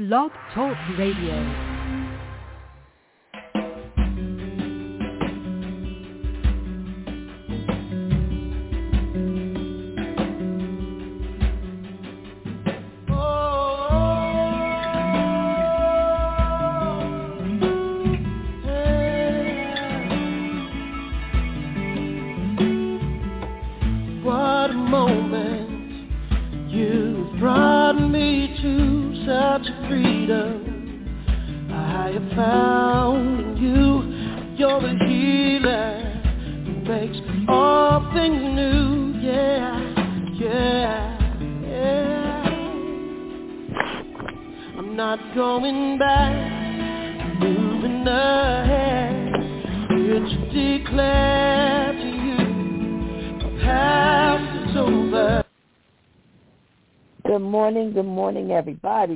Blog Talk Radio. Good morning, everybody.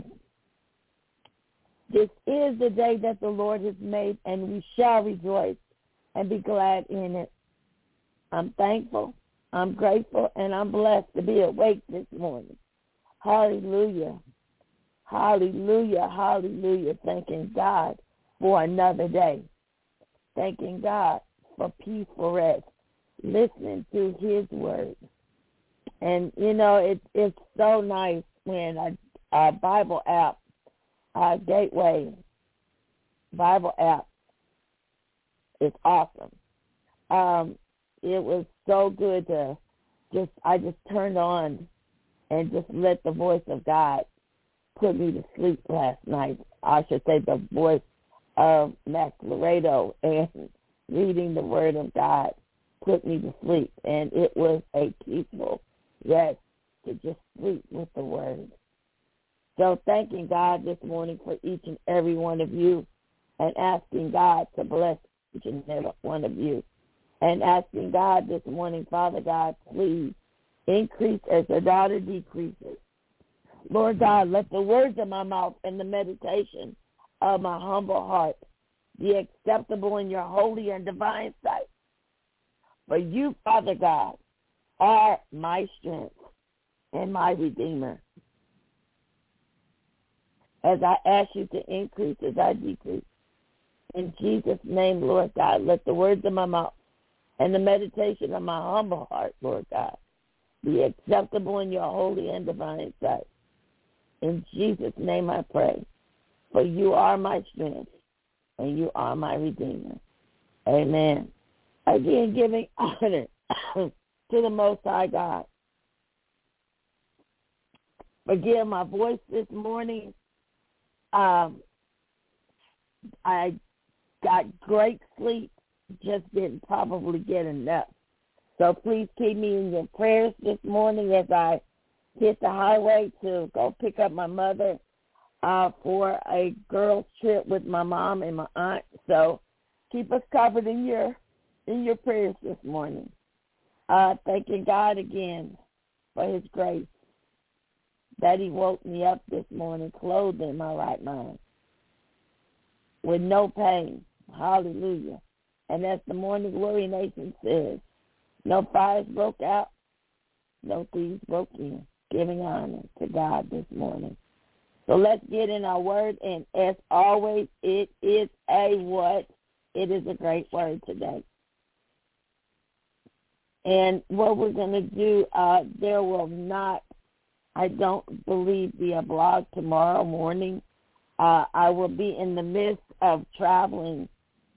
This is the day that the Lord has made, and we shall rejoice and be glad in it. I'm thankful, I'm grateful, and I'm blessed to be awake this morning. Hallelujah. Hallelujah. Hallelujah. Thanking God for another day. Thanking God for peaceful rest. Listening to his word. And, you know, it's so nice when our Bible app, our Gateway Bible app is awesome. It was so good to I just turned on and just let the voice of God put me to sleep last night. I should say the voice of Max Laredo and reading the Word of God put me to sleep. And it was a peaceful rest to just sleep with the Word. So thanking God this morning for each and every one of you and asking God to bless each and every one of you. And asking God this morning, Father God, please increase as your daughter decreases. Lord God, let the words of my mouth and the meditation of my humble heart be acceptable in your holy and divine sight. For you, Father God, are my strength and my Redeemer. As I ask you to increase as I decrease. In Jesus' name, Lord God, let the words of my mouth and the meditation of my humble heart, Lord God, be acceptable in your holy and divine sight. In Jesus' name I pray. For you are my strength and you are my Redeemer. Amen. Again, giving honor to the Most High God. Forgive my voice this morning. I got great sleep, just didn't probably get enough. So please keep me in your prayers this morning as I hit the highway to go pick up my mother for a girls' trip with my mom and my aunt. So keep us covered in your prayers this morning. Thanking God again for his grace that he woke me up this morning, clothed in my right mind, with no pain. Hallelujah. And as the Morning Glory Nation says, no fires broke out, no thieves broke in, giving honor to God this morning. So let's get in our word, and as always, it is a great word today. And what we're going to do, there will not, I don't believe, be a blog tomorrow morning. I will be in the midst of traveling,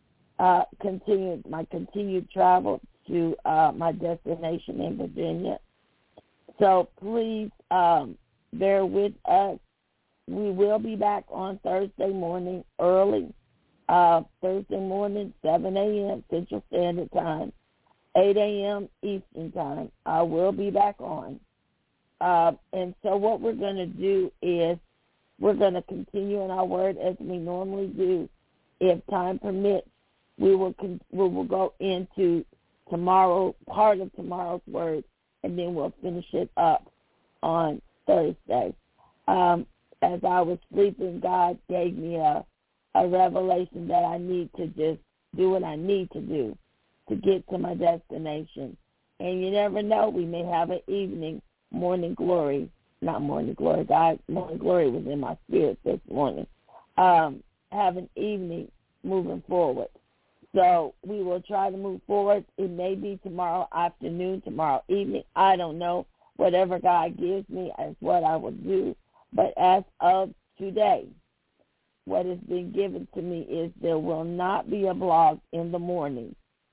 continued travel to my destination in Virginia. So please bear with us. We will be back on Thursday morning early, Thursday morning, 7 a.m. Central Standard Time, 8 a.m. Eastern Time. I will be back on. And so what we're going to do is we're going to continue in our word as we normally do. If time permits, we will go into part of tomorrow's word, and then we'll finish it up on Thursday. As I was sleeping, God gave me a revelation that I need to just do what I need to do to get to my destination. And you never know, we may have an morning glory not morning glory. God, morning glory was in my spirit this morning. Have an evening moving forward. So we will try to move forward. It may be tomorrow afternoon, tomorrow evening. I don't know. Whatever God gives me is what I will do. But as of today, what has been given to me is there will not be a blog in the morning.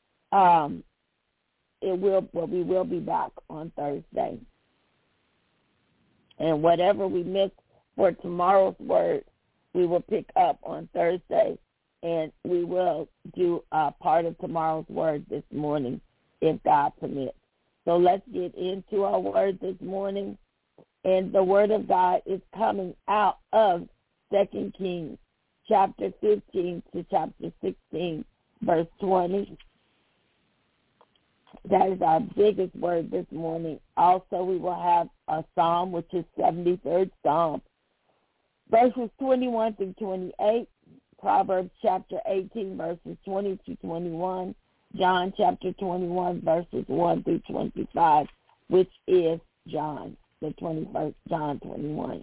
We will be back on Thursday. And whatever we miss for tomorrow's word, we will pick up on Thursday, and we will do part of tomorrow's word this morning, if God permits. So let's get into our word this morning. And the word of God is coming out of 2 Kings, chapter 15 to chapter 16, verse 20. That is our biggest word this morning. Also, we will have a psalm, which is 73rd Psalm, verses 21 through 28, Proverbs chapter 18, verses 20 to 21, John chapter 21, verses 1 through 25, which is John, the 21st, John 21.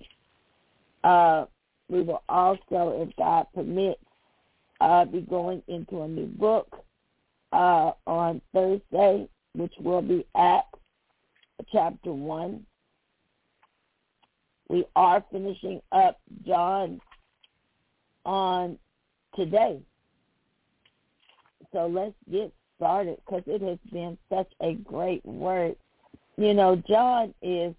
We will also, if God permits, be going into a new book on Thursday, which will be Acts chapter 1. We are finishing up John on today. So let's get started, because it has been such a great word. You know, John is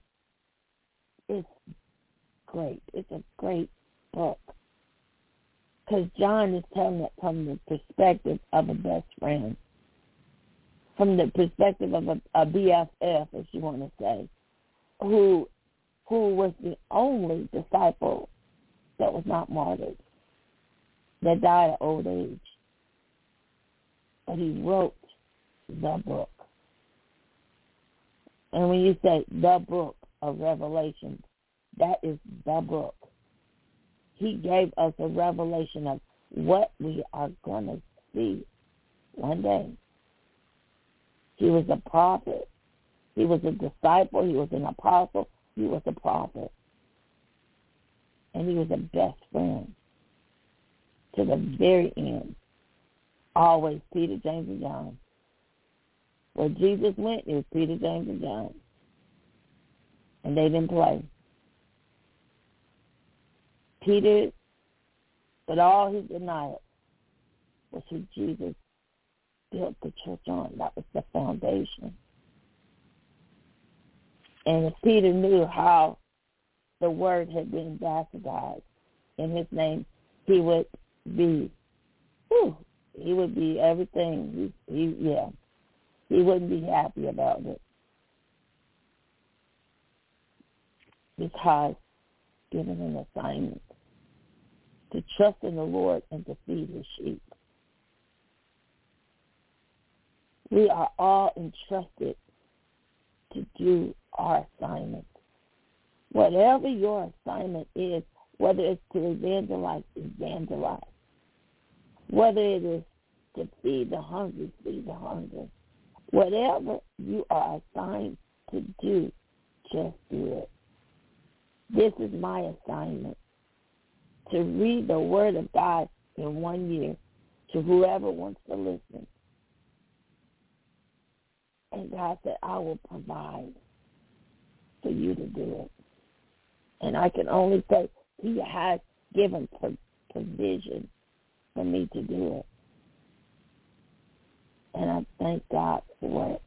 great. It's a great book, because John is telling it from the perspective of a best friend, from the perspective of a BFF, as you want to say, who was the only disciple that was not martyred, that died at old age. But he wrote the book. And when you say the book of Revelation, that is the book. He gave us a revelation of what we are going to see one day. He was a prophet. He was a disciple. He was an apostle. He was a prophet. And he was a best friend to the very end. Always Peter, James, and John. Where Jesus went, it was Peter, James, and John. And they didn't play. Peter, with all his denial, was who Jesus built the church on. That was the foundation. And if Peter knew how the word had been bastardized in his name, he would be everything. He wouldn't be happy about it, because given an assignment to trust in the Lord and to feed his sheep. We are all entrusted to do our assignment. Whatever your assignment is, whether it's to evangelize. Whether it is to feed the hungry. Whatever you are assigned to do, just do it. This is my assignment, to read the Word of God in 1 year to whoever wants to listen. And God said, I will provide for you to do it. And I can only say he has given provision for me to do it. And I thank God for it.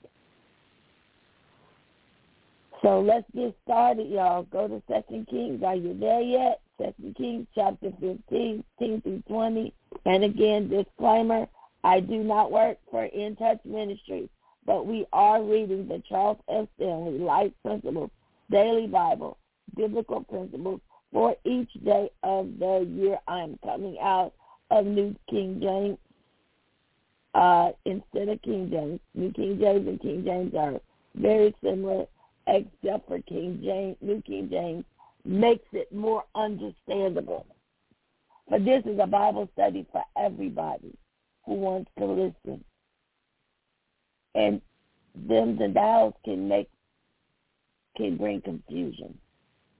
So let's get started, y'all. Go to 2 Kings. Are you there yet? 2 Kings chapter 15, 10 through 20. And again, disclaimer, I do not work for In Touch Ministries, but we are reading the Charles F. Stanley Life Principles Daily Bible, Biblical Principles for each day of the year. I am coming out of New King James instead of King James. New King James and King James are very similar, except for King James. New King James makes it more understandable. But this is a Bible study for everybody who wants to listen. And them the dials can bring confusion.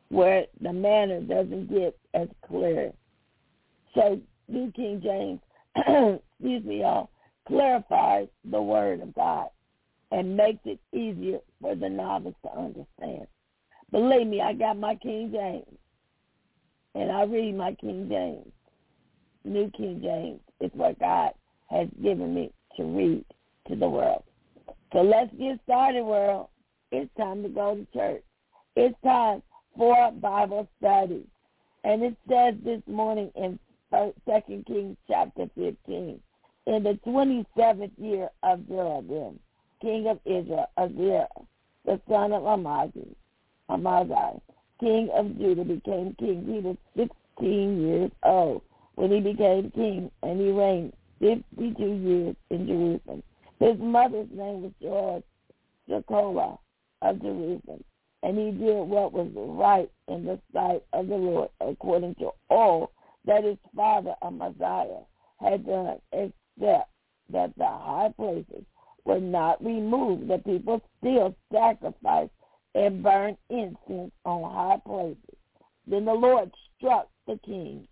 where the manner doesn't get as clear. So New King James, excuse me, y'all, clarifies the word of God and makes it easier for the novice to understand. Believe me, I got my King James, and I read my King James. New King James is what God has given me to read to the world. So let's get started, world. It's time to go to church. It's time for Bible study. And it says this morning in 2 Kings chapter 15, in the 27th year of Jeroboam, king of Israel, Azariah, the son of Amaziah, king of Judah, became king. He was 16 years old when he became king, and he reigned 52 years in Jerusalem. His mother's name was Jehoshaphat of Jerusalem, and he did what was right in the sight of the Lord, according to all that his father Amaziah had done, except that the high places were not removed. The people still sacrificed and burned incense on high places. Then the Lord struck the king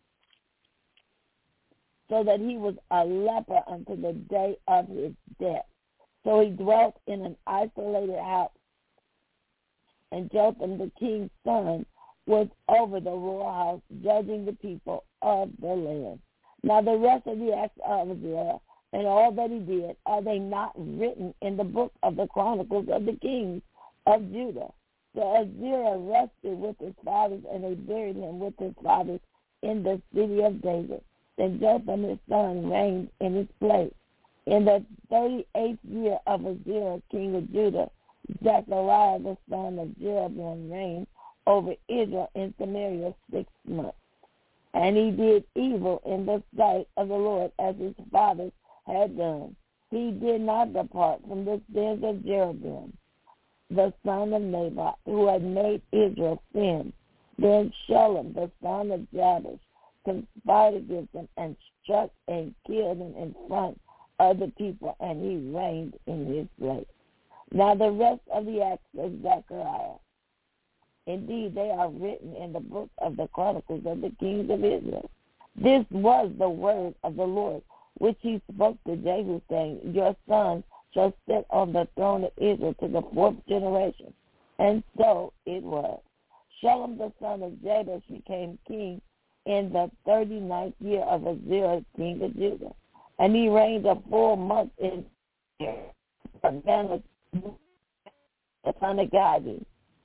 so that he was a leper unto the day of his death. So he dwelt in an isolated house. And Jotham, the king's son, was over the royal house, judging the people of the land. Now the rest of the acts of Israel and all that he did, are they not written in the book of the Chronicles of the kings of Judah? So Azariah rested with his fathers, and they buried him with his fathers in the city of David. Then Jotham his son reigned in his place. In the 38th year of Azariah, king of Judah, Zechariah the son of Jeroboam reigned over Israel in Samaria 6 months. And he did evil in the sight of the Lord, as his fathers had done. He did not depart from the sins of Jeroboam, the son of Nebat, who had made Israel sin. Then Shallum, the son of Jabesh, conspired against him and struck and killed him in front of the people, and he reigned in his place. Now the rest of the acts of Zechariah, indeed they are written in the book of the Chronicles of the kings of Israel. This was the word of the Lord, which he spoke to Jehu, saying, your son shall sit on the throne of Israel to the 4th generation. And so it was. Shallum the son of Jabesh became king in the 39th year of Azariah, king of Judah. And he reigned a full month in the son of Gadi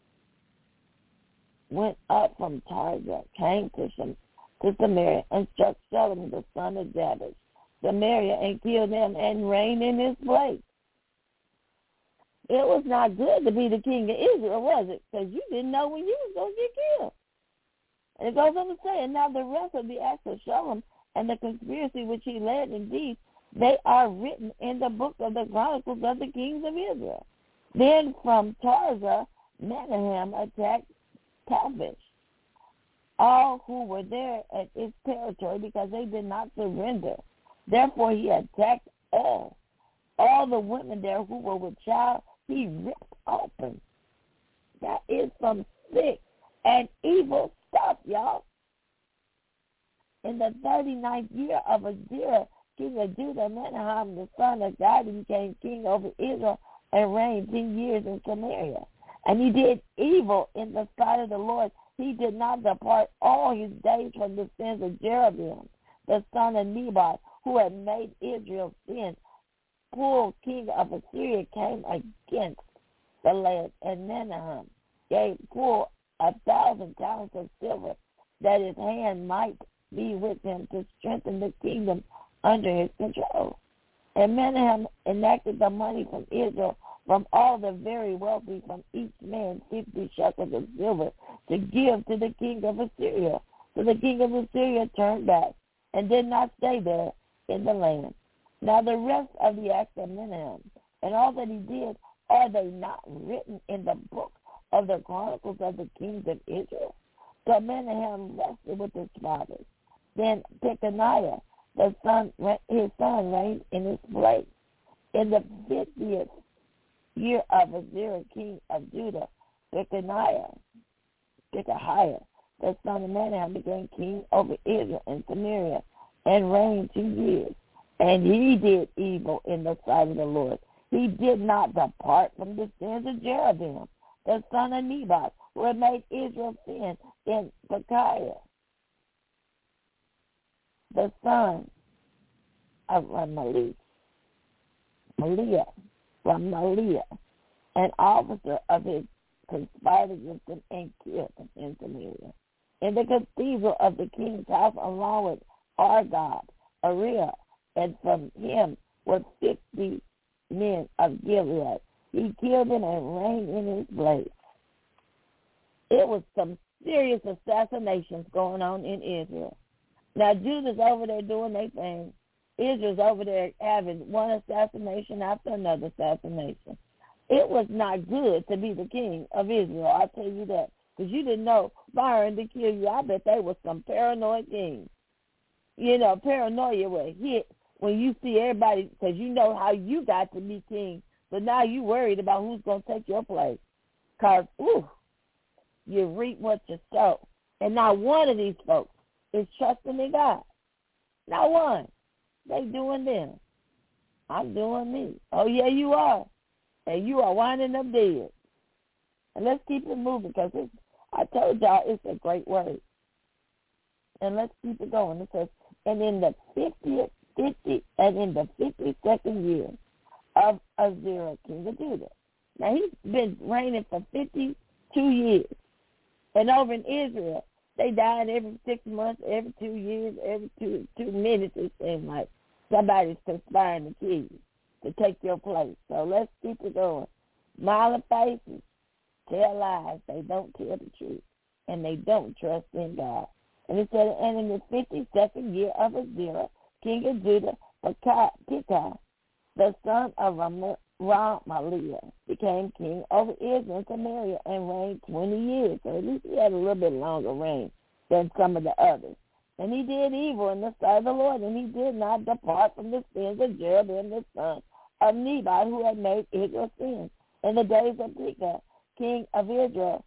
went up from Tirzah, came to Samaria, and struck Shallum the son of Jabesh, Samaria, and killed him, and reigned in his place. It was not good to be the king of Israel, was it? Because you didn't know when you was going to get killed. And it goes on to say, and now the rest of the acts of Shallum and the conspiracy which he led, indeed, they are written in the book of the Chronicles of the kings of Israel. Then from Tirzah, Menahem attacked Tavish, all who were there at its territory, because they did not surrender. Therefore he attacked all the women there who were with child. He ripped open. That is some sick and evil stuff, y'all. In the 39th year of Azariah, king of Judah, Menahem the son of Gadi became king over Israel and reigned 10 years in Samaria. And he did evil in the sight of the Lord. He did not depart all his days from the sins of Jeroboam, the son of Nebat, who had made Israel sin. Pul, king of Assyria, came against the land, and Menahem gave Pul 1,000 talents of silver, that his hand might be with him to strengthen the kingdom under his control. And Menahem enacted the money from Israel, from all the very wealthy, from each man 50 shekels of silver, to give to the king of Assyria. So the king of Assyria turned back and did not stay there in the land. Now the rest of the acts of Menahem and all that he did, are they not written in the book of the Chronicles of the kings of Israel? So Menahem rested with his fathers. Then Pekaniah, his son reigned in his place. In the 50th year of Azariah, king of Judah, Pekaniah Pekahiah, the son of Manahem, became king over Israel and Samaria, and reigned 2 years. And he did evil in the sight of the Lord. He did not depart from the sins of Jeroboam, the son of Nebat, who had made Israel sin in Pekahiah, the son of Remaliah, an officer of his, conspired against him and killed him in Samaria. In the cathedral of the king's house, along with Argob, Ariel, and from him were 50 men of Gilead. He killed them and reigned in his place. It was some serious assassinations going on in Israel. Now, Judah's over there doing their thing. Israel's over there having one assassination after another assassination. It was not good to be the king of Israel, I'll tell you that. Because you didn't know firing to kill you. I bet they were some paranoid kings. You know, paranoia will hit when you see everybody, because you know how you got to be king. But now you worried about who's going to take your place. Because, you reap what you sow. And not one of these folks is trusting in God. Not one. They doing them. I'm doing me. Oh, yeah, you are. And you are winding up dead. And let's keep it moving, because I told y'all it's a great word. And let's keep it going. It says, and in the 52nd year of Azariah, king of Judah. Now, he's been reigning for 52 years. And over in Israel, they died every 6 months, every 2 years, every two minutes, it seems like. Somebody's conspiring to kill you, to take your place. So let's keep it going. Smiling faces tell lies. They don't tell the truth. And they don't trust in God. And it said, and in the 52nd year of Azariah, king of Judah, Pekah, the son of Remaliah, became king over Israel and Samaria and reigned 20 years. So at least he had a little bit longer reign than some of the others. And he did evil in the sight of the Lord, and he did not depart from the sins of Jeroboam the son of Nebat, who had made Israel sin. In the days of Pekah, king of Israel,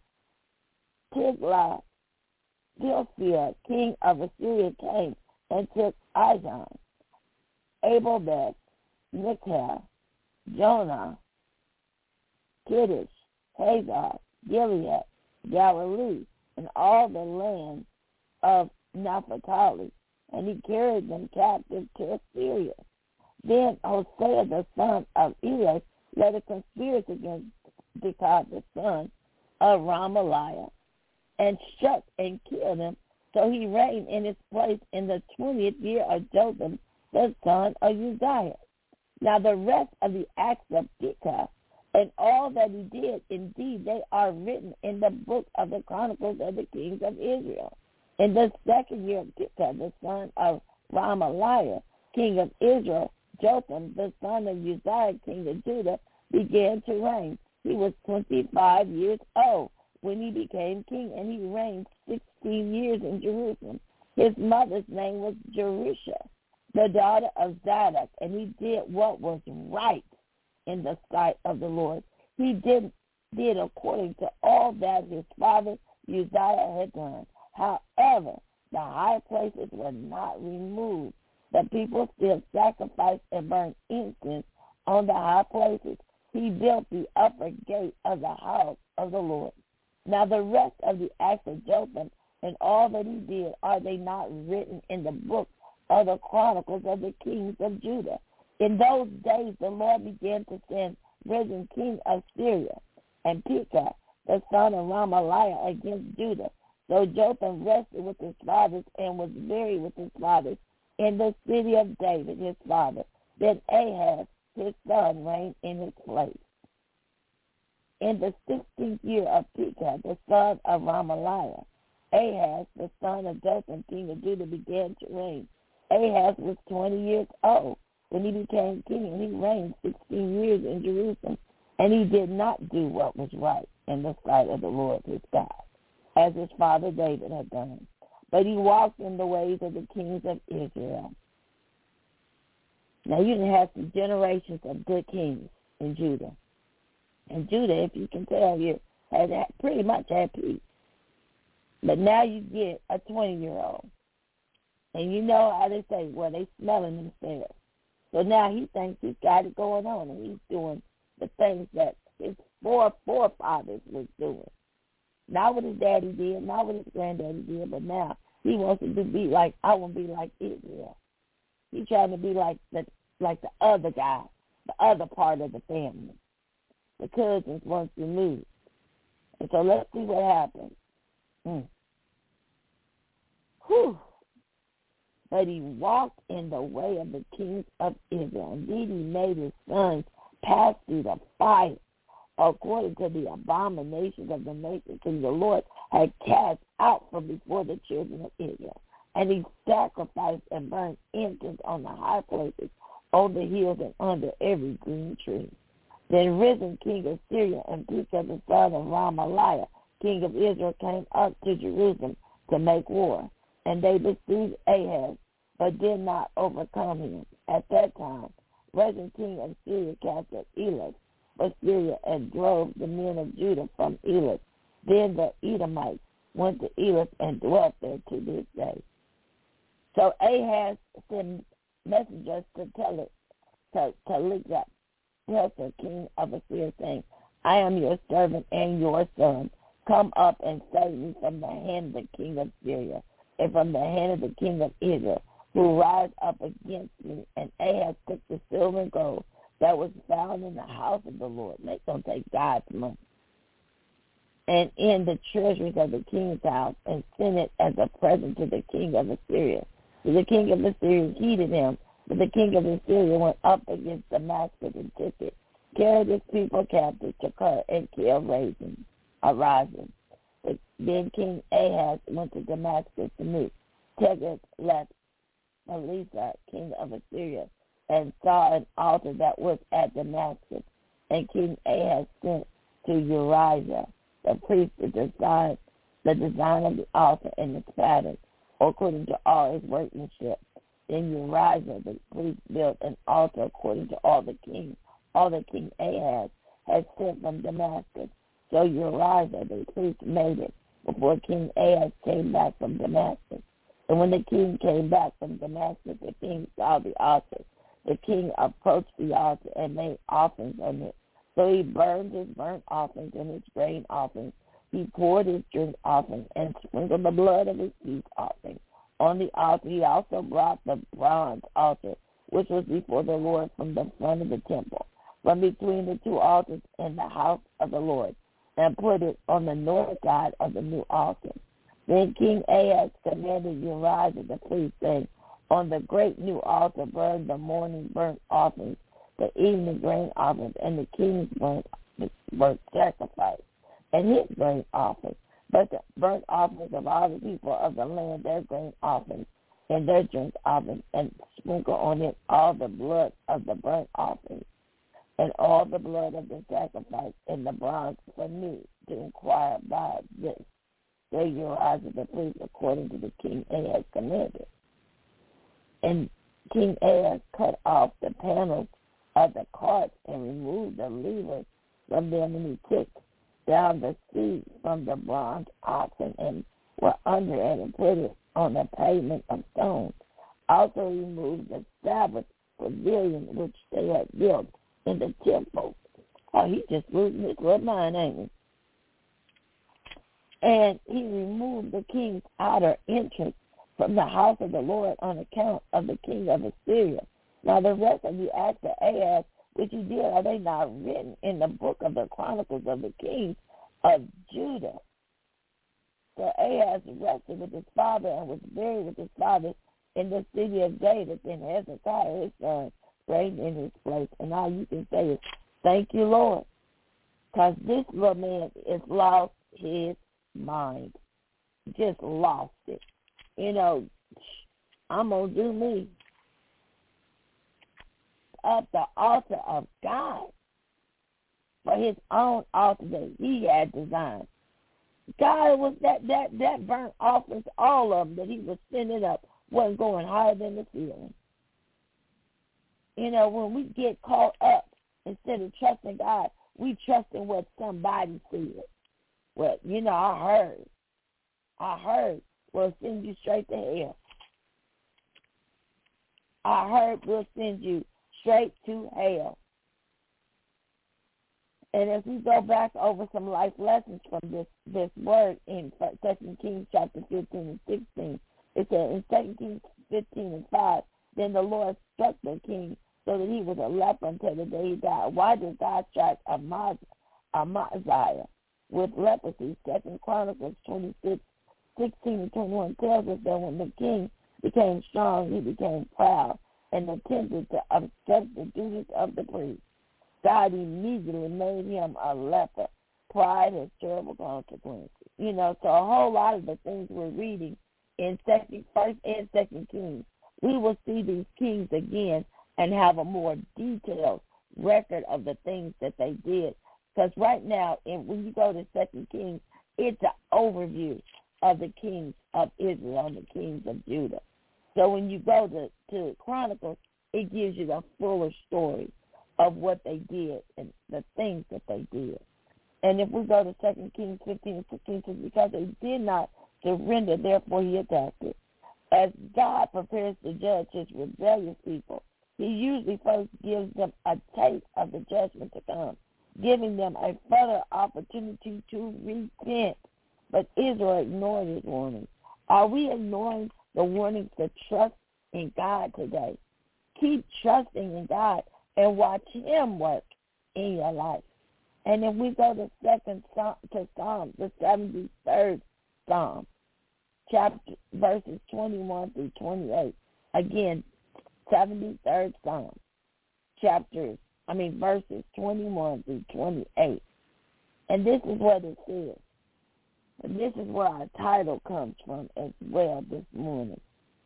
Tiglath-Pileser, king of Assyria, came and took Ijon, Abel-Beth, Michal, Jonah, Kiddish, Hazar, Gilead, Galilee, and all the land of Naphtali, and he carried them captive to Assyria. Then Hosea the son of Elah led a conspiracy against Pekah the son of Remaliah, and struck and killed him. So he reigned in his place in the 20th year of Jotham the son of Uzziah. Now the rest of the acts of Pekah and all that he did, indeed, they are written in the book of the Chronicles of the Kings of Israel. In the 2nd year of Pekah, the son of Remaliah, king of Israel, Jotham, the son of Uzziah, king of Judah, began to reign. He was 25 years old when he became king, and he reigned 16 years in Jerusalem. His mother's name was Jerusha, the daughter of Zadok, and he did what was right in the sight of the Lord. He did according to all that his father Uzziah had done. However, the high places were not removed. The people still sacrificed and burned incense on the high places. He built the upper gate of the house of the Lord. Now the rest of the acts of Jotham and all that he did, are they not written in the book of the Chronicles of the Kings of Judah? In those days the Lord began to send Rezin king of Syria and Pekah the son of Remaliah against Judah. So Jotham rested with his fathers and was buried with his fathers in the city of David, his father. Then Ahaz, his son, reigned in his place. In the 16th year of Pekah, the son of Remaliah, Ahaz, the son of Jotham, king of Judah, began to reign. Ahaz was 20 years old when he became king, and he reigned 16 years in Jerusalem. And he did not do what was right in the sight of the Lord his God, as his father David had done. But he walked in the ways of the kings of Israel. Now, you didn't have some generations of good kings in Judah. And Judah, if you can tell, you had pretty much had peace. But now you get a 20-year-old. And you know how they say, well, they smelling themselves. So now he thinks he's got it going on, and he's doing the things that his forefathers was doing. Not what his daddy did, not what his granddaddy did, but now he wants to be like, I want to be like Israel. He's trying to be like the other guy, the other part of the family. The cousins wants to move. And so let's see what happens. Whew. But he walked in the way of the kings of Israel. Indeed, he made his sons pass through the fire, according to the abominations of the nations whom the Lord had cast out from before the children of Israel. And he sacrificed and burned incense on the high places, on the hills, and under every green tree. Then risen king of Syria and Pekah the son of Ramaliah, king of Israel, came up to Jerusalem to make war. And they besieged Ahaz, but did not overcome him. At that time, risen king of Syria cast at Elah for Syria and drove the men of Judah from Elah. Then the Edomites went to Elah and dwelt there to this day. So Ahaz sent messengers to Tiglath, king of Assyria, saying, I am your servant and your son. Come up and save me from the hand of the king of Syria and from the hand of the king of Israel, who rise up against me. And Ahaz took the silver and gold that was found in the house of the Lord. They don't take God's money. And in the treasuries of the king's house, and sent it as a present to the king of Assyria. So the king of Assyria heeded him, but the king of Assyria went up against Damascus and took it, carried his people captive to Kir, and killed Rezin. Then King Ahaz went to Damascus to meet Tiglath-Pileser, king of Assyria, and saw an altar that was at Damascus. And King Ahaz sent to Uriah, the priest, to design the design of the altar and its pattern, according to all his workmanship. Then Uriah, the priest, built an altar according to all that King Ahaz had sent from Damascus. So Uriah, the priest, made it before King Ahaz came back from Damascus. And when the king came back from Damascus, the king saw the altar. The king approached the altar and made offerings on it. So he burned his burnt offerings and his grain offerings. He poured his drink offering and sprinkled the blood of his peace offering on the altar. He also brought the bronze altar, which was before the Lord, from the front of the temple, from between the two altars in the house of the Lord, and put it on the north side of the new altar. Then King Ahaz commanded Uriah the priest, saying, on the great new altar burn the morning burnt offerings, the evening grain offerings, and the king's burnt sacrifice, and his grain offerings. But the burnt offerings of all the people of the land, their grain offerings, and their drink offerings, and sprinkle on it all the blood of the burnt offerings, and all the blood of the sacrifice, and the bronze for me to inquire by this. So Uriah the priest, according to the king Ahaz commanded. And King Ahaz cut off the panels of the carts and removed the levers from them, and he took down the seat from the bronze oxen and were under it, and put it on a pavement of stones. Also removed the Sabbath pavilion which they had built in the temple. Oh, he just losing his little mind, ain't he? And he removed the king's outer entrance from the house of the Lord on account of the king of Assyria. Now the rest of the acts of Ahaz, which he did, are they not written in the book of the Chronicles of the kings of Judah? So Ahaz rested with his father and was buried with his father in the city of David. Then Hezekiah, his son, reigned in his place. And all you can say is, thank you, Lord, because this little man has lost his mind. Just lost it. You know, I'm going to do me at the altar of God for his own altar that he had designed. God was that burnt offerings, all of them that he was sending up, wasn't going higher than the ceiling. You know, when we get caught up, instead of trusting God, we trust in what somebody said. Well, you know, I heard. I heard will send you straight to hell. I heard will send you straight to hell. And as we go back over some life lessons from this word in 2 Kings chapter 15 and 16, it said in 2 Kings 15 and 5, then the Lord struck the king so that he was a leper until the day he died. Why did God strike Amaziah with leprosy? 2 Chronicles 26, 16 and 21 tells us that when the king became strong, he became proud and attempted to obstruct the duties of the priest. God immediately made him a leper. Pride has terrible consequences. You know, so a whole lot of the things we're reading in 1st and 2nd Kings, we will see these kings again and have a more detailed record of the things that they did. Because right now, when you go to 2nd Kings, it's an overview of the kings of Israel and the kings of Judah. So when you go to Chronicles, it gives you the fuller story of what they did and the things that they did. And if we go to 2 Kings 15 and 16, it's because they did not surrender, therefore he attacked it. As God prepares to judge his rebellious people, he usually first gives them a taste of the judgment to come, giving them a further opportunity to repent. But Israel ignored his warnings. Are we ignoring the warnings to trust in God today? Keep trusting in God and watch him work in your life. And if we go to Psalm, the 73rd Psalm, chapter verses 21 through 28. Again, 73rd Psalm, verses 21 through 28. And this is what it says. And this is where our title comes from as well this morning,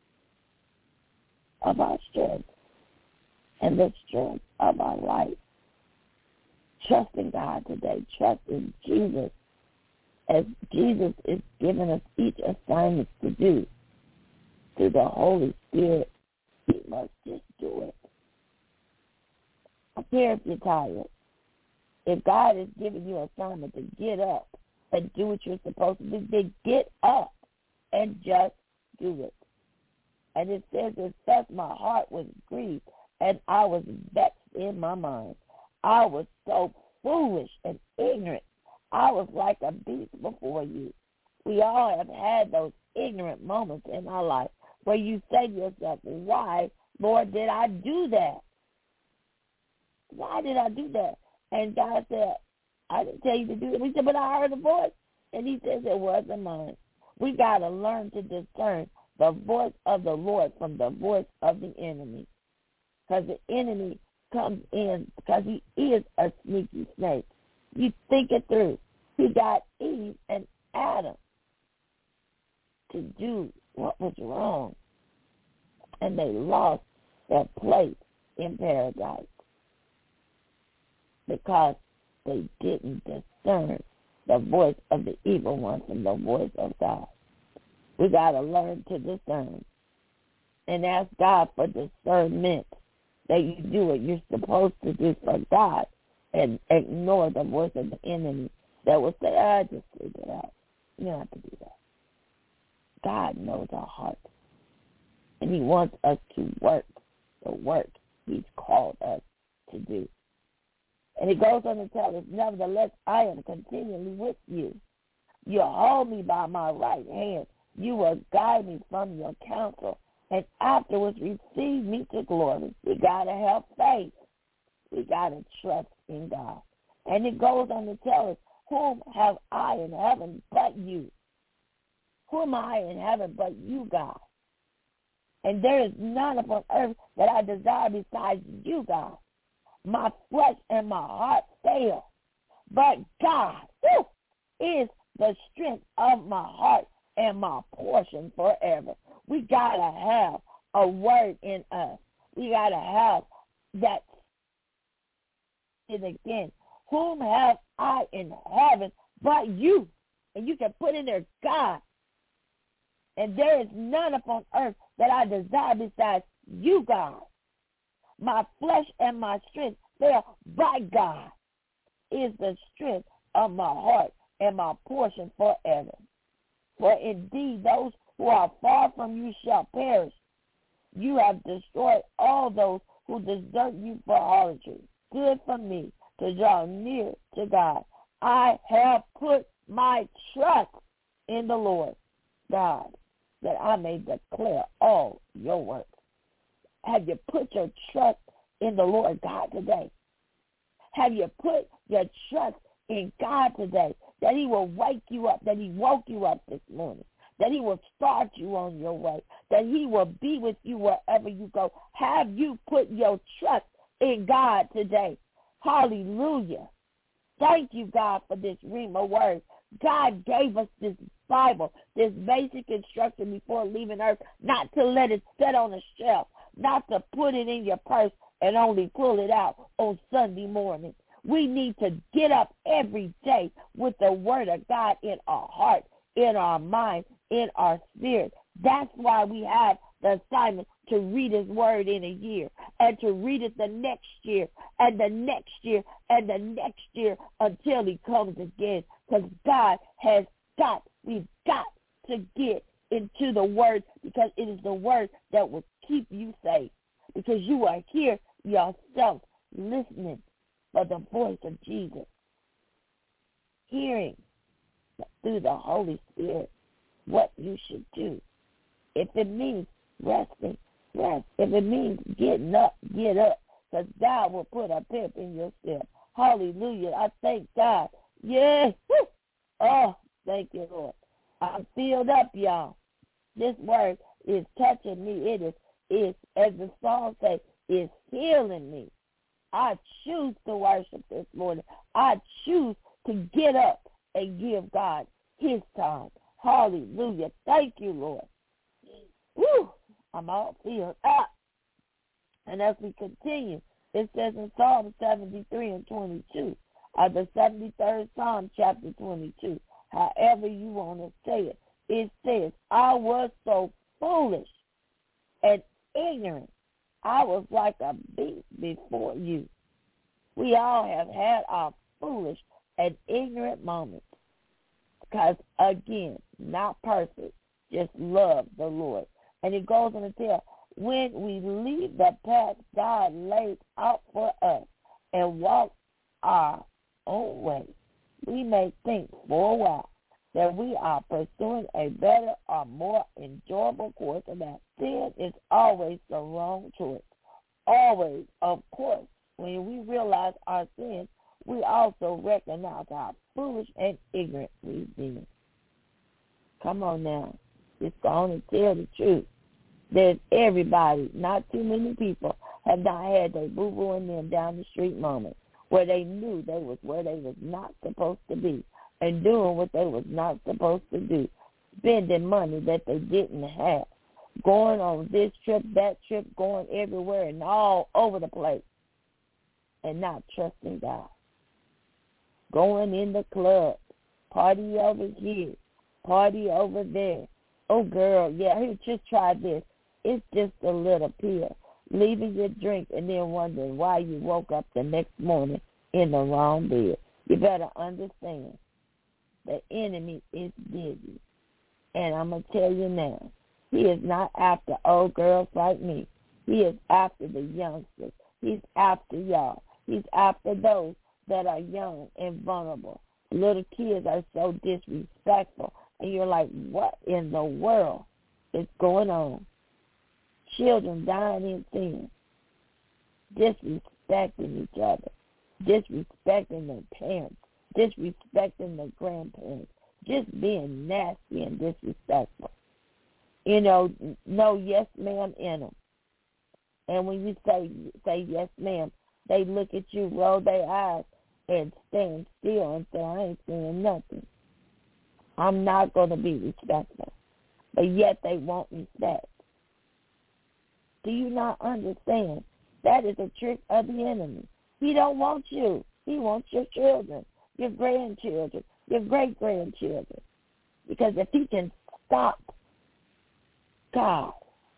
of our strength and the strength of our life. Trust in God today. Trust in Jesus. As Jesus is giving us each assignment to do through the Holy Spirit, we must just do it. I care if you're tired. If God is giving you an assignment to get up and do what you're supposed to do, then get up and just do it. And it says, it says, my heart was grieved and I was vexed in my mind. I was so foolish and ignorant. I was like a beast before you. We all have had those ignorant moments in our life where you say to yourself, why, Lord, did I do that? Why did I do that? And God said, I didn't tell you to do it. We said, but I heard a voice. And he says it wasn't mine. We got to learn to discern the voice of the Lord from the voice of the enemy. Because the enemy comes in because he is a sneaky snake. You think it through. He got Eve and Adam to do what was wrong. And they lost their place in paradise because they didn't discern the voice of the evil one from the voice of God. We got to learn to discern and ask God for discernment that you do what you're supposed to do for God and ignore the voice of the enemy that will say, just leave it out. You don't have to do that. God knows our hearts, and he wants us to work the work he's called us to do. And he goes on to tell us, nevertheless, I am continually with you. You hold me by my right hand. You will guide me from your counsel, and afterwards receive me to glory. We got to have faith. We got to trust in God. And it goes on to tell us, whom have I in heaven but you? Who am I in heaven but you, God? And there is none upon earth that I desire besides you, God. My flesh and my heart fail, but God is the strength of my heart and my portion forever. We got to have a word in us. We got to have that. And again, whom have I in heaven but you? And you can put in there, God. And there is none upon earth that I desire besides you, God. My flesh and my strength, they are by God, is the strength of my heart and my portion forever. For indeed those who are far from you shall perish. You have destroyed all those who desert you for harlotry. Good for me to draw near to God. I have put my trust in the Lord God, that I may declare all your works. Have you put your trust in the Lord God today? Have you put your trust in God today, that he will wake you up, that he woke you up this morning, that he will start you on your way, that he will be with you wherever you go? Have you put your trust in God today? Hallelujah. Thank you, God, for this Rhema word. God gave us this Bible, this basic instruction before leaving earth, not to let it sit on a shelf, not to put it in your purse and only pull it out on Sunday morning. We need to get up every day with the word of God in our heart, in our mind, in our spirit. That's why we have the assignment to read his word in a year, and to read it the next year, and the next year, and the next year, until he comes again. Because we've got to get into the word, because it is the word that will keep you safe. Because you are here yourself listening for the voice of Jesus, hearing through the Holy Spirit what you should do. If it means resting, rest. If it means getting up, get up, because God will put a pep in your step. Hallelujah. I thank God. Yes. Oh, thank you, Lord. I'm filled up, y'all. This word is touching me. It is, as the song says, is healing me. I choose to worship this morning. I choose to get up and give God his time. Hallelujah. Thank you, Lord. Woo, I'm all filled up. And as we continue, it says in Psalm 73 and 22, the 73rd Psalm, chapter 22, however you want to say it, it says, I was so foolish and ignorant. I was like a beast before you. We all have had our foolish and ignorant moments. Because, again, not perfect, just love the Lord. And it goes on to tell, when we leave the path God laid out for us and walk our own way, we may think for a while that we are pursuing a better or more enjoyable course of action. Sin is always the wrong choice. Always, of course, when we realize our sins, we also recognize how foolish and ignorant we've been. Come on now. Just go on and tell the truth. There's everybody, not too many people, have not had their boo-boo and them down the street moment where they knew they was where they was not supposed to be and doing what they was not supposed to do, spending money that they didn't have, going on this trip, that trip, going everywhere and all over the place, and not trusting God. Going in the club, party over here, party over there. Oh, girl, yeah, here, just try this. It's just a little pill. Leaving your drink and then wondering why you woke up the next morning in the wrong bed. You better understand the enemy is busy. And I'm going to tell you now, he is not after old girls like me. He is after the youngsters. He's after y'all. He's after those that are young and vulnerable. Little kids are so disrespectful. And you're like, what in the world is going on? Children dying in sin, disrespecting each other, disrespecting their parents, disrespecting their grandparents, just being nasty and disrespectful. You know, no yes ma'am in them. And when you say yes ma'am, they look at you, roll their eyes, and stand still and say, I ain't saying nothing. I'm not going to be respectful. But yet they want respect. Do you not understand? That is a trick of the enemy. He don't want you. He wants your children, your grandchildren, your great-grandchildren. Because if he can stop God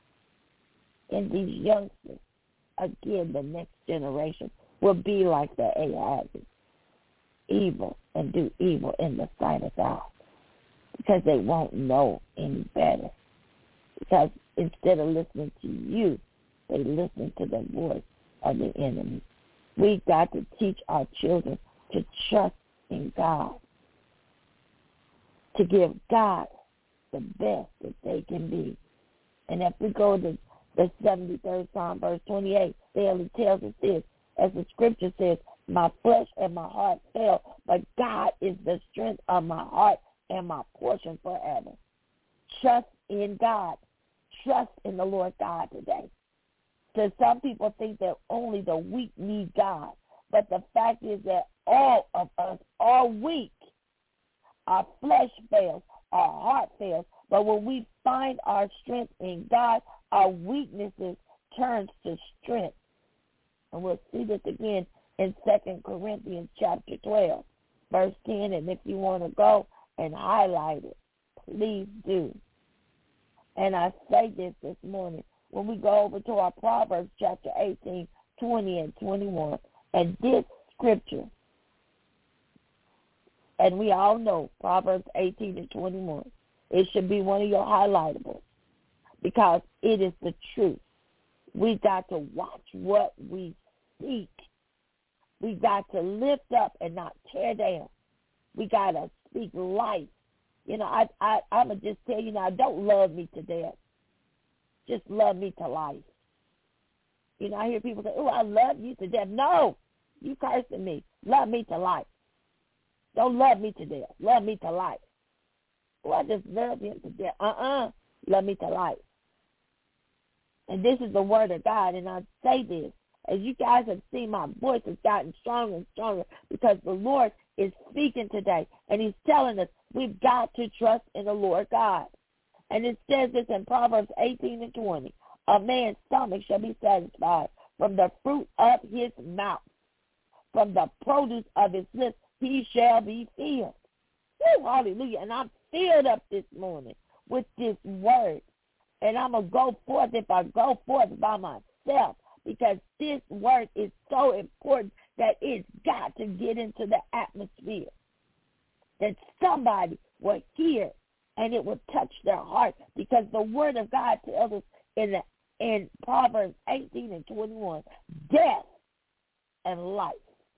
in these youngsters, again, the next generation will be like the Ahazes, evil and do evil in the sight of God. because they won't know any better. Because instead of listening to you, they listen to the voice of the enemy. We've got to teach our children to trust in God, to give God the best that they can be. And if we go to the 73rd Psalm, verse 28, daily tells us this, as the scripture says, my flesh and my heart fail, but God is the strength of my heart and my portion forever. Trust in God. Trust in the Lord God today. So some people think that only the weak need God, but the fact is that all of us are weak. Our flesh fails, our heart fails, but when we find our strength in God, our weaknesses turns to strength. And we'll see this again in 2 Corinthians chapter 12, verse 10. And if you want to go and highlight it, please do. And I say this morning, when we go over to our Proverbs chapter 18, 20 and 21, and this scripture, and we all know Proverbs 18 and 21, it should be one of your highlightables because it is the truth. We got to watch what we speak. We got to lift up and not tear down. We got to speak life. You know, I'm going to just tell you now, don't love me to death. Just love me to life. You know, I hear people say, oh, I love you to death. No, you cursing me. Love me to life. Don't love me to death. Love me to life. Oh, I just love him to death. Love me to life. And this is the word of God, and I say this. As you guys have seen, my voice has gotten stronger and stronger because the Lord is speaking today, and he's telling us we've got to trust in the Lord God. And it says this in Proverbs 18 and 20. A man's stomach shall be satisfied from the fruit of his mouth. From the produce of his lips he shall be filled. Woo, hallelujah. And I'm filled up this morning with this word. And I'm going to go forth if I go forth by myself because this word is so important that it's got to get into the atmosphere. That somebody will hear and it will touch their heart because the word of God tells us in Proverbs 18 and 21, death and life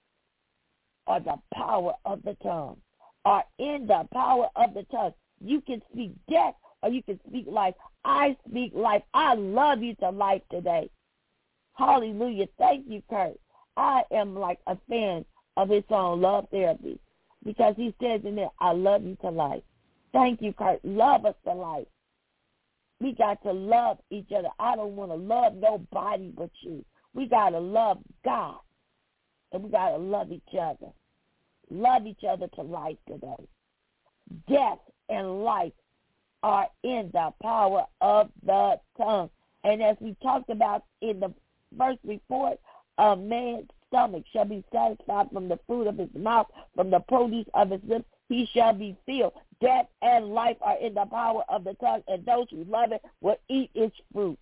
are the power of the tongue, are in the power of the tongue. You can speak death or you can speak life. I speak life. I love you to life today. Hallelujah. Thank you, Kurt. I am like a fan of his song, Love Therapy, because he says in there, I love you to life. Thank you, Kurt. Love us to life. We got to love each other. I don't want to love nobody but you. We got to love God, and we got to love each other. Love each other to life today. Death and life are in the power of the tongue. And as we talked about in the first report, a man's stomach shall be satisfied from the fruit of his mouth, from the produce of his lips he shall be filled. Death and life are in the power of the tongue, and those who love it will eat its fruit.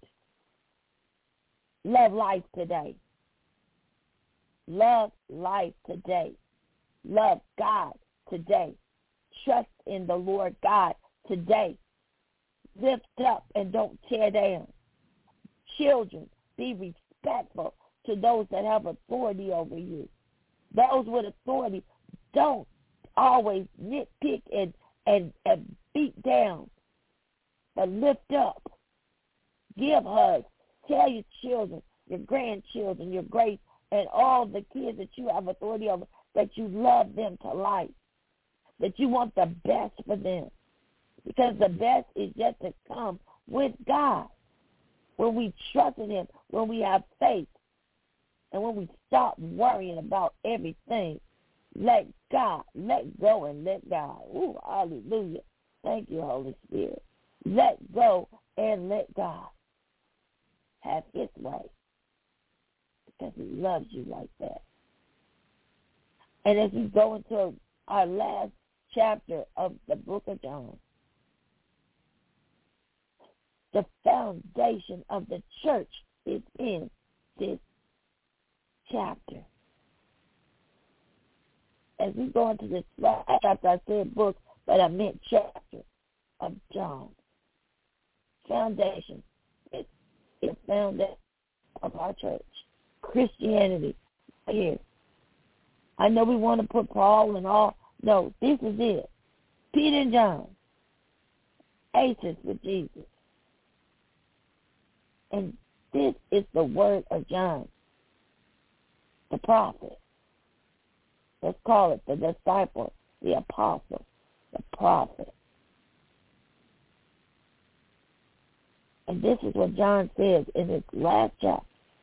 Love life today. Love life today. Love God today. Trust in the Lord God today. Lift up and don't tear down. Children, be respectful to those that have authority over you. Those with authority, don't always nitpick and beat down, but lift up. Give hugs. Tell your children, your grandchildren, your great, and all the kids that you have authority over that you love them to life, that you want the best for them, because the best is yet to come with God. When we trust in him, when we have faith, and when we stop worrying about everything, let God, let go and let God. Ooh, hallelujah. Thank you, Holy Spirit. Let go and let God have his way because he loves you like that. And as we go into our last chapter of the book of John, the foundation of the church is in this chapter. As we go into this last chapter, I said book, but I meant chapter. of John. Foundation. It's the foundation of our church. Christianity. Here. I know we want to put Paul and all. No, this is it. Peter and John. Aces with Jesus. And this is the word of John, the prophet. Let's call it the disciple, the apostle, the prophet. And this is what John says in his last chapter.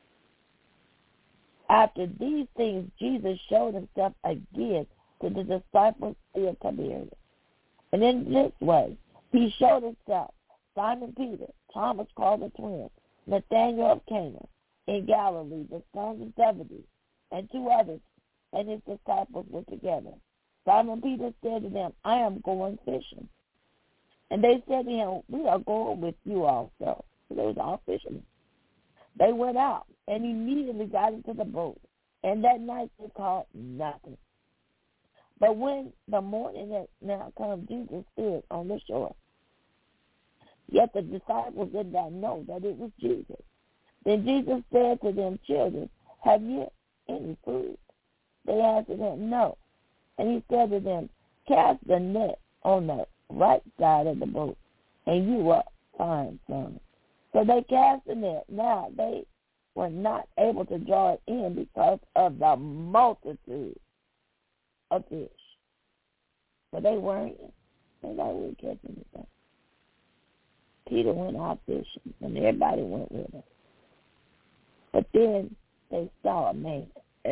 After these things, Jesus showed himself again to the disciples in Tiberias. And in this way, he showed himself, Simon Peter, Thomas called the twin, Nathanael of Cana, in Galilee, the sons of Zebedee, and two others, and his disciples were together. Simon Peter said to them, I am going fishing. And they said to him, we are going with you also. So they was all fishermen. They went out and immediately got into the boat, and that night they caught nothing. But when the morning had now come, Jesus stood on the shore. Yet the disciples did not know that it was Jesus. Then Jesus said to them, children, have you any food? They answered him, no. And he said to them, cast the net on the right side of the boat, and you will find some. So they cast the net. Now they were not able to draw it in because of the multitude of fish. But they weren't. They thought we were catching anything. Peter went out fishing, and everybody went with him. But then they saw a man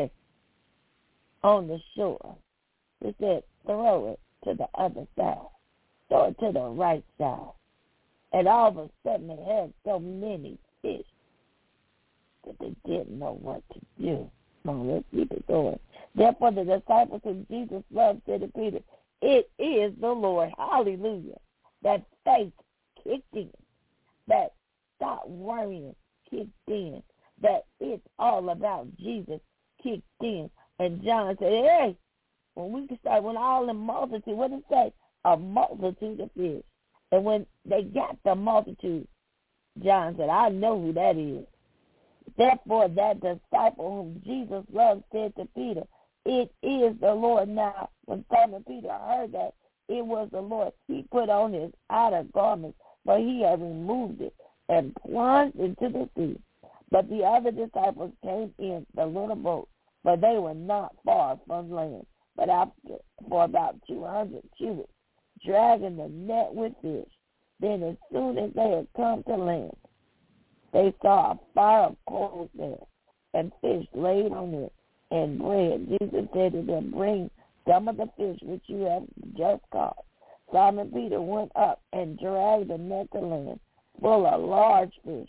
on the shore. They said, throw it to the other side. Throw it to the right side. And all of a sudden they had so many fish that they didn't know what to do. Come on, let's keep it going. Therefore the disciples whom Jesus loved said to Peter, it is the Lord. Hallelujah. That faith kicked in. That stop worrying kicked in. That it's all about Jesus kicked in. And John said, hey, when all the multitude, what did it say? A multitude of fish. And when they got the multitude, John said, I know who that is. Therefore, that disciple whom Jesus loved said to Peter, it is the Lord. Now, when Simon Peter heard that it was the Lord, he put on his outer garments, for he had removed it, and plunged into the sea. But the other disciples came in the little boat, for they were not far from land, but for about 200 cubits, dragging the net with fish. Then as soon as they had come to land, they saw a fire of coals there, and fish laid on it, and bread. Jesus said to them, bring some of the fish which you have just caught. Simon Peter went up and dragged the net to land, full of large fish,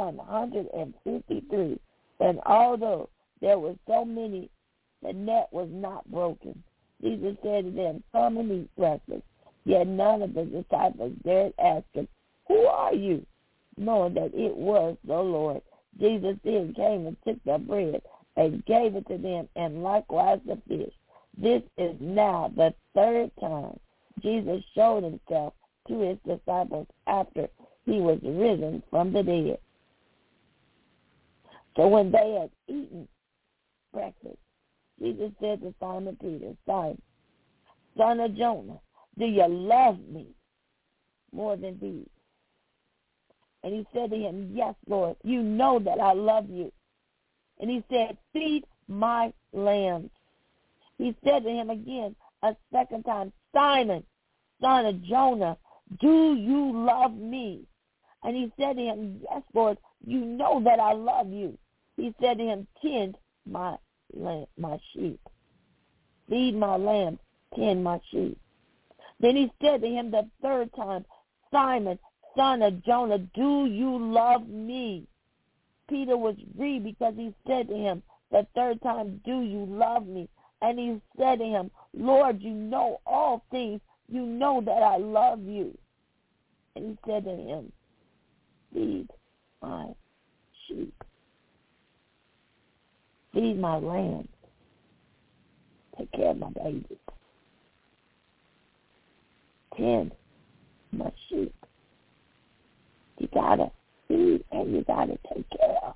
153. And although there were so many, the net was not broken. Jesus said to them, come and eat breakfast. Yet none of the disciples dared ask him, who are you? Knowing that it was the Lord. Jesus then came and took the bread and gave it to them, and likewise the fish. This is now the third time Jesus showed himself to his disciples after he was risen from the dead. So when they had eaten breakfast, Jesus said to Simon Peter, Simon, son of Jonah, do you love me more than these? And he said to him, yes, Lord, you know that I love you. And he said, feed my lambs. He said to him again a second time, Simon, son of Jonah, do you love me? And he said to him, yes, Lord, you know that I love you. He said to him, tend my sheep. Feed my lambs, tend my sheep. Then he said to him the third time, Simon, son of Jonah, do you love me? Peter was grieved because he said to him the third time, do you love me? And he said to him, Lord, you know all things. You know that I love you. And he said to him, feed my sheep. Feed my lambs. Take care of my babies. Tend my sheep. You got to feed and you got to take care of.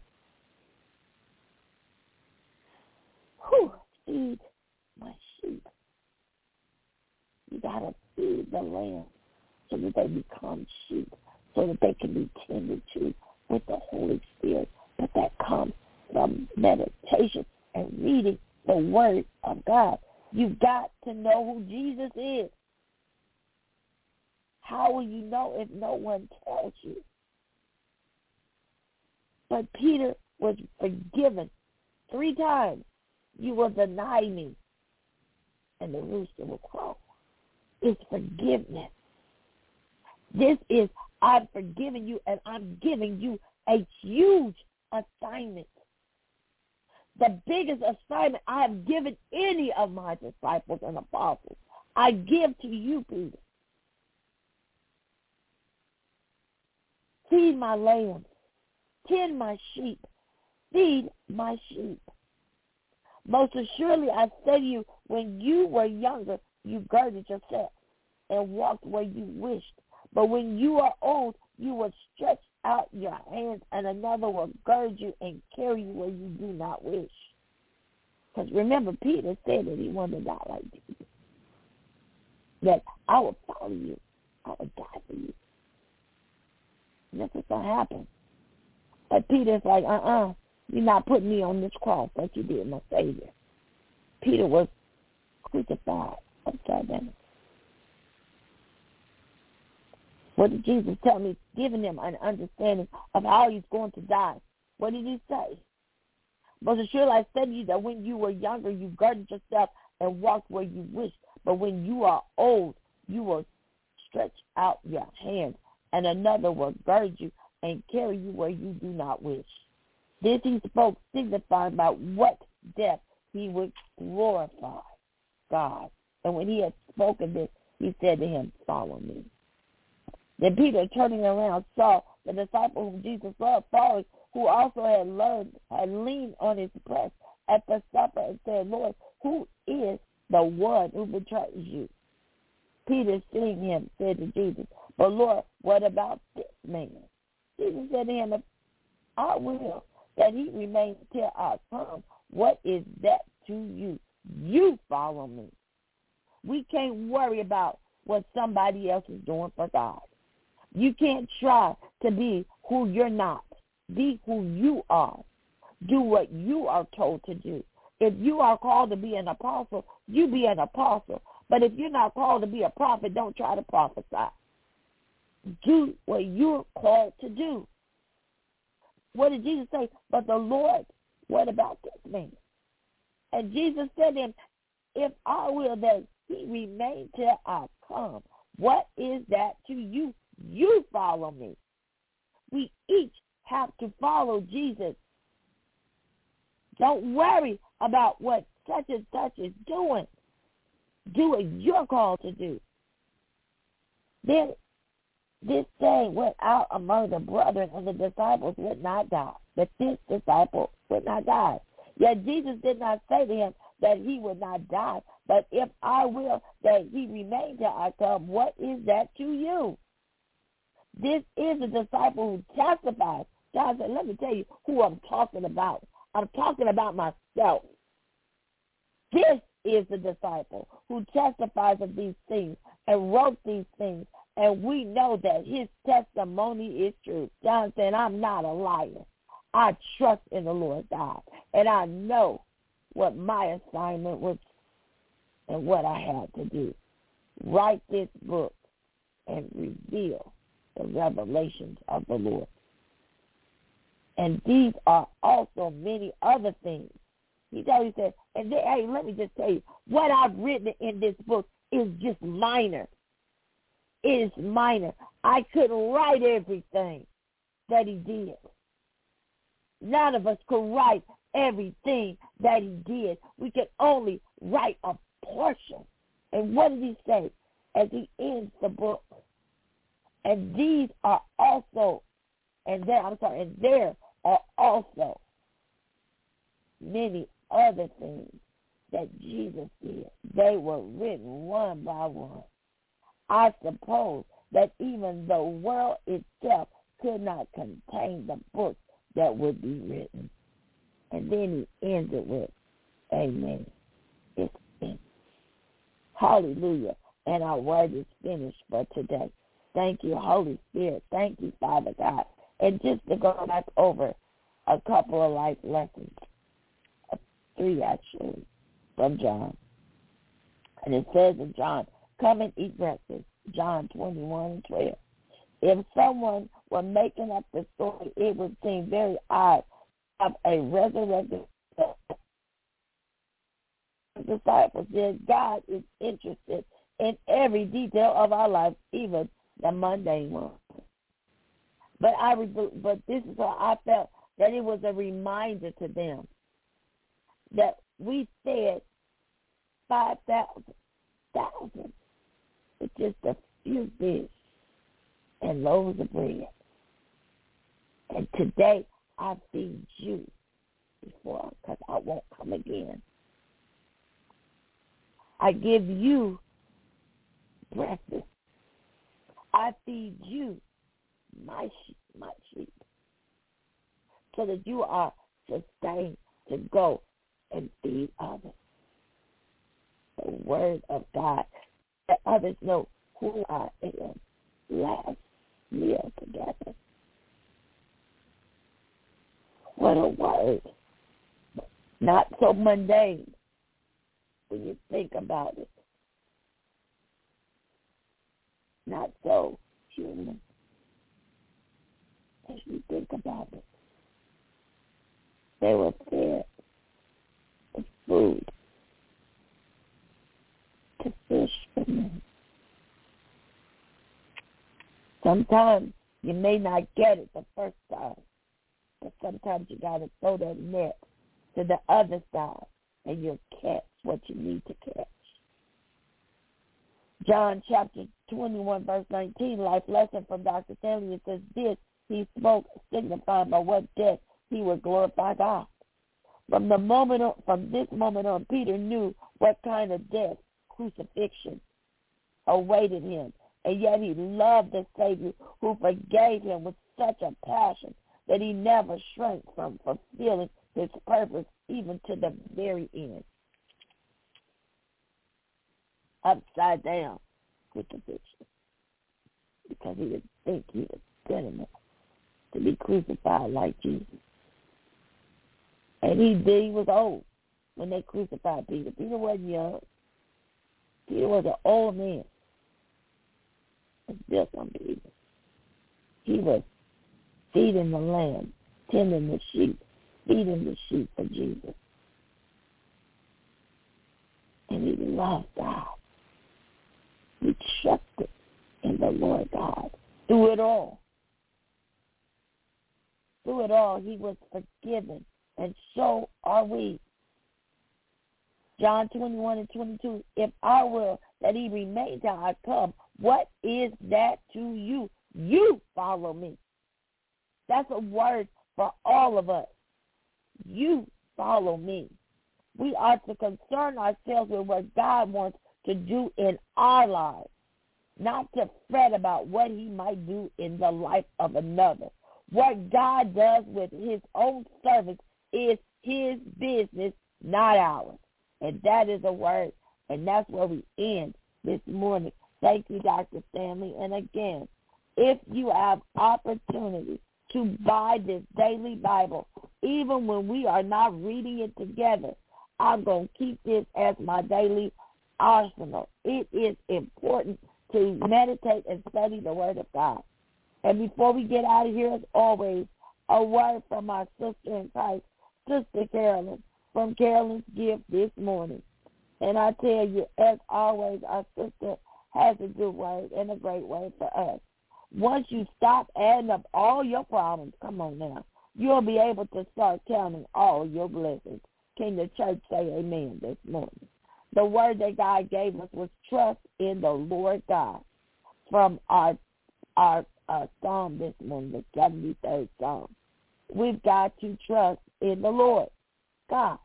Feed my sheep. You got to feed the lamb so that they become sheep, so that they can be tended to with the Holy Spirit. But that comes from meditation and reading the Word of God. You've got to know who Jesus is. How will you know if no one tells you? But Peter was forgiven 3 times. You will deny me, and the rooster will crow. It's forgiveness. This is, I've forgiven you, and I'm giving you a huge assignment. The biggest assignment I have given any of my disciples and apostles, I give to you, Peter. Feed my lambs. Tend my sheep. Feed my sheep. Most assuredly, I say to you, when you were younger, you girded yourself and walked where you wished. But when you are old, you will stretch out your hands, and another will gird you and carry you where you do not wish. Because remember, Peter said that he wanted to die like Jesus. That I will follow you. I will die for you. And that's what's going to happen. But Peter's like, you're not putting me on this cross like you did my Savior. Peter was crucified upside down. What did Jesus tell me? Giving him an understanding of how he's going to die. What did he say? Most assuredly, I said to you that when you were younger, you girded yourself and walked where you wished. But when you are old, you will stretch out your hands, and another will gird you and carry you where you do not wish. This he spoke, signifying by what death he would glorify God. And when he had spoken this, he said to him, follow me. Then Peter, turning around, saw the disciple whom Jesus loved following, who also had leaned on his breast at the supper and said, Lord, who is the one who betrays you? Peter, seeing him, said to Jesus, but Lord, what about this man? Jesus said to him, if I will that he remains till I come, what is that to you? You follow me. We can't worry about what somebody else is doing for God. You can't try to be who you're not. Be who you are. Do what you are told to do. If you are called to be an apostle, you be an apostle. But if you're not called to be a prophet, don't try to prophesy. Do what you're called to do. What did Jesus say? But the Lord, what about this man? And Jesus said to him, if I will that he remain till I come, what is that to you? You follow me. We each have to follow Jesus. Don't worry about what such and such is doing. Do what you're called to do. Then this saying went out among the brethren, and the disciples would not die. But this disciple would not die. Yet Jesus did not say to him that he would not die, but if I will that he remain till I come, what is that to you? This is a disciple who testifies. God said, let me tell you who I'm talking about. I'm talking about myself. This is the disciple who testifies of these things and wrote these things, and we know that his testimony is true. John said, I'm not a liar. I trust in the Lord God, and I know what my assignment was and what I had to do. Write this book and reveal the revelations of the Lord. And these are also many other things. He said, and then, hey, let me just tell you, what I've written in this book is just minor. It is minor. I couldn't write everything that he did. None of us could write everything that he did. We can only write a portion. And what did he say as he ends the book? And these are also, and there are also many other things that Jesus did. They were written one by one. I suppose that even the world itself could not contain the book that would be written. And then he ends it with, amen. It's finished. Hallelujah. And our word is finished for today. Thank you, Holy Spirit. Thank you, Father God. And just to go back over a couple of life lessons, 3 actually, from John. And it says in John, come and eat breakfast, John 21:12. If someone were making up the story, it would seem very odd of a resurrected disciples. That God is interested in every detail of our life, even the mundane one. But this is how I felt, that it was a reminder to them that we fed 5,000 with just a few fish and loaves of bread. And today I feed you before, because I won't come again. I give you breakfast. I feed you, my sheep, so that you are sustained to go and feed others. The word of God, that others know who I am. Last meal together. What a word. Not so mundane when you think about it. Not so human as you think about it. They were fed with food to fish for men. Sometimes you may not get it the first time, but sometimes you got to throw that net to the other side and you'll catch what you need to catch. John chapter 21, verse 19, life lesson from Dr. Stanley. It says, this he spoke, signifying by what death he would glorify God. From this moment on, Peter knew what kind of death, crucifixion, awaited him. And yet he loved the Savior who forgave him with such a passion that he never shrank from fulfilling his purpose even to the very end. Upside down crucifixion, because he didn't think he was good enough to be crucified like Jesus. And he was old when they crucified Peter. Peter wasn't young. Peter was an old man. It's built on Peter. He was feeding the lamb, tending the sheep, feeding the sheep for Jesus. And he loved God. He trusted in the Lord God through it all. Through it all, he was forgiven, and so are we. John 21:22, if I will that he remain till I come, what is that to you? You follow me. That's a word for all of us. You follow me. We are to concern ourselves with what God wants to do in our lives, not to fret about what he might do in the life of another. What God does with his own servants is his business, not ours. And that is a word, and that's where we end this morning. Thank you, Dr. Stanley. And again, if you have opportunity to buy this daily Bible, even when we are not reading it together, I'm going to keep this as my daily arsenal. It is important to meditate and study the Word of God. And before we get out of here, as always, a word from our sister in Christ, Sister Carolyn, from Carolyn's Gift this morning. And I tell you, as always, our sister has a good word and a great word for us. Once you stop adding up all your problems, come on now, you'll be able to start counting all your blessings. Can the church say amen this morning? The word that God gave us was trust in the Lord God, from our psalm this morning, the 73rd Psalm. We've got to trust in the Lord God.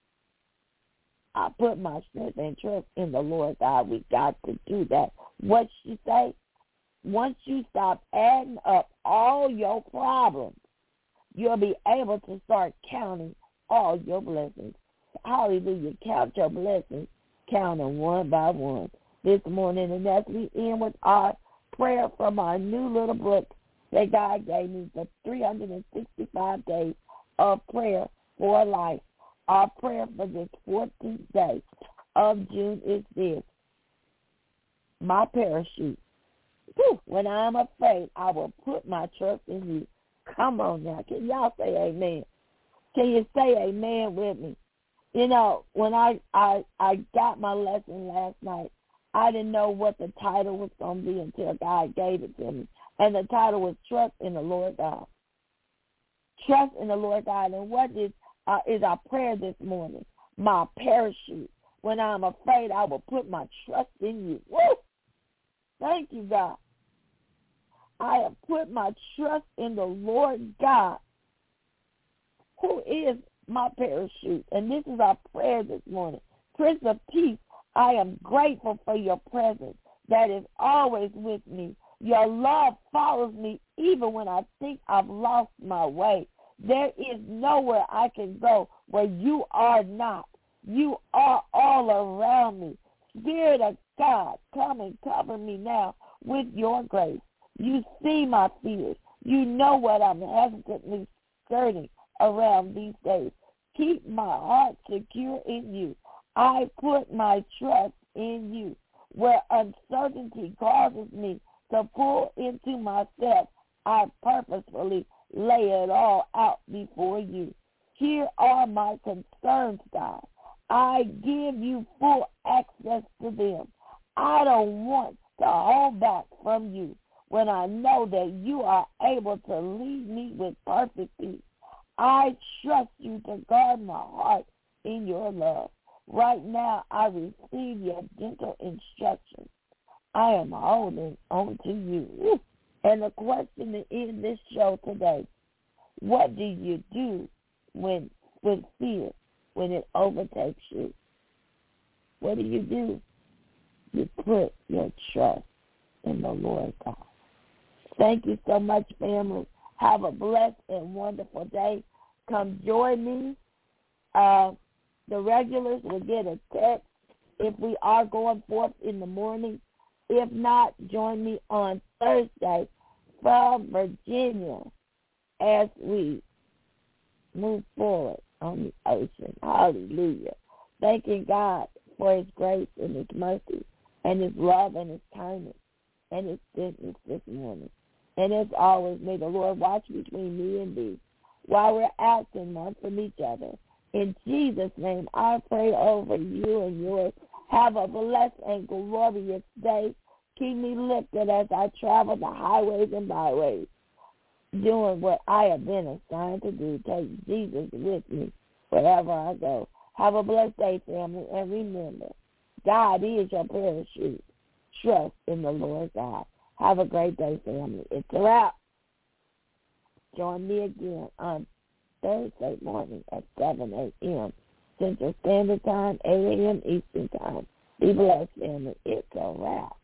I put my strength and trust in the Lord God. We got to do that. What she say? once you stop adding up all your problems, you'll be able to start counting all your blessings. Hallelujah. Count your blessings. Count them one by one this morning. And as we end with our prayer from our new little book that God gave me, the 365 days of prayer for life. Our prayer for this 14th day of June is this: my parachute. When I'm afraid, I will put my trust in you. Come on now. Can y'all say amen? Can you say amen with me? You know, when I got my lesson last night, I didn't know what the title was going to be until God gave it to me. And the title was Trust in the Lord God. Trust in the Lord God. And what is our prayer this morning? My parachute. When I'm afraid, I will put my trust in you. Woo! Thank you, God. I have put my trust in the Lord God, who is my parachute. And this is our prayer this morning. Prince of Peace, I am grateful for your presence that is always with me. Your love follows me even when I think I've lost my way. There is nowhere I can go where you are not. You are all around me. Spirit of God, come and cover me now with your grace. You see my fears. You know what I'm hesitantly skirting around these days. Keep my heart secure in you. I put my trust in you. Where uncertainty causes me to pull into myself, I purposefully lay it all out before you. Here are my concerns, God. I give you full access to them. I don't want to hold back from you when I know that you are able to lead me with perfect peace. I trust you to guard my heart in your love. Right now, I receive your gentle instructions. I am holding on to you. And the question to end this show today: what do you do with fear when it overtakes you? What do? You put your trust in the Lord God. Thank you so much, family. Have a blessed and wonderful day. Come join me. The regulars will get a text if we are going forth in the morning. If not, join me on Thursday from Virginia as we move forward on the ocean. Hallelujah. Thanking God for his grace and his mercy and his love and his kindness and his goodness this morning. And as always, may the Lord watch between me and thee while we're absent one from each other. In Jesus' name, I pray over you and yours. Have a blessed and glorious day. Keep me lifted as I travel the highways and byways, doing what I have been assigned to do. Take Jesus with me wherever I go. Have a blessed day, family, and remember, God is your parachute. Trust in the Lord God. Have a great day, family. It's a wrap. Join me again on Thursday morning at 7 a.m. Central Standard Time, 8 a.m. Eastern Time. Be blessed, family. It's a wrap.